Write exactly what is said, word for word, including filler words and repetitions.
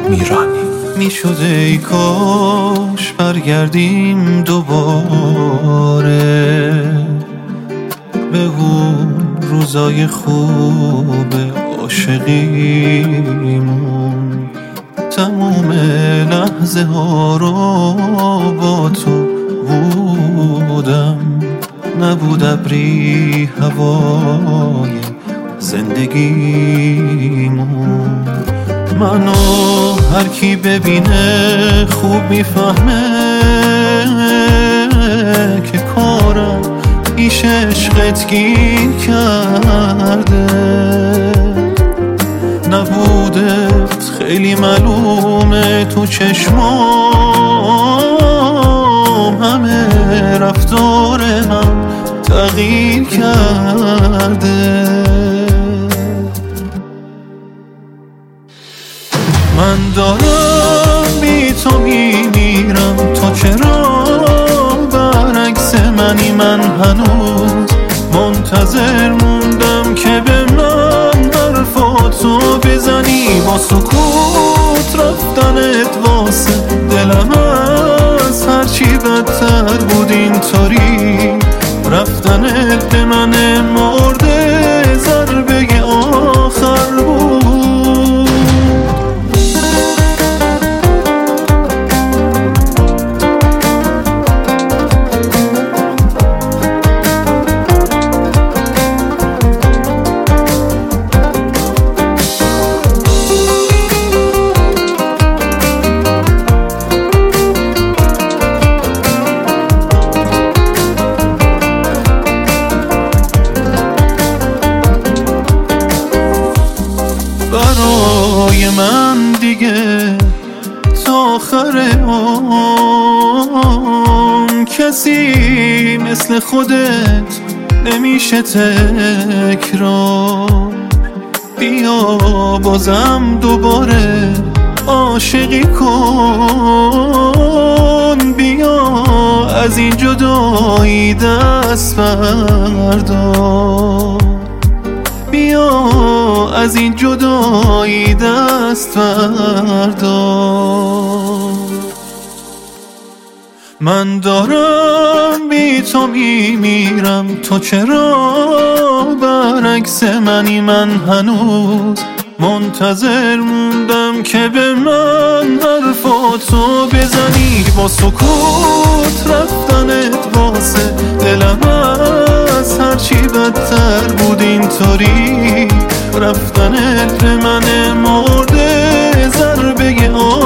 میرانی. میشد ای کاش برگردیم دوباره به اون روزای خوب عاشقیمون. تموم لحظه ها رو با تو بودم، نبود ابری هوای زندگیمون. منو هر کی ببینه خوب میفهمه که کارم پیش عشقت گیر کرده. نبودت خیلی معلومه تو چشمام، همه رفتار هم تغییر کرده. من دارم بی تو میمیرم، تو چرا برعکس منی؟ من هنوز منتظر موندم که به من حرفاتو بزنی. با سکوت رفتنت واسه دلم از هرچی بدتر بود اینطوری. رفتنت به من مرده ضربه آخر بود. برای من دیگه تا آخر عمر کسی مثل خودت نمیشه تکرار. بیا بازم دوباره عاشقی کن، بیا از این جدایی دست بردار. بیا از این جدایی دست بردار. من دارم بی تو میمیرم، تو چرا برعکس منی؟ من هنوز منتظر موندم که به من حرفاتو بزنی. با سکوت رفتنت واسه دلم از هرچی بدتر بود اینطوری. رفتنت به من مرده ضربه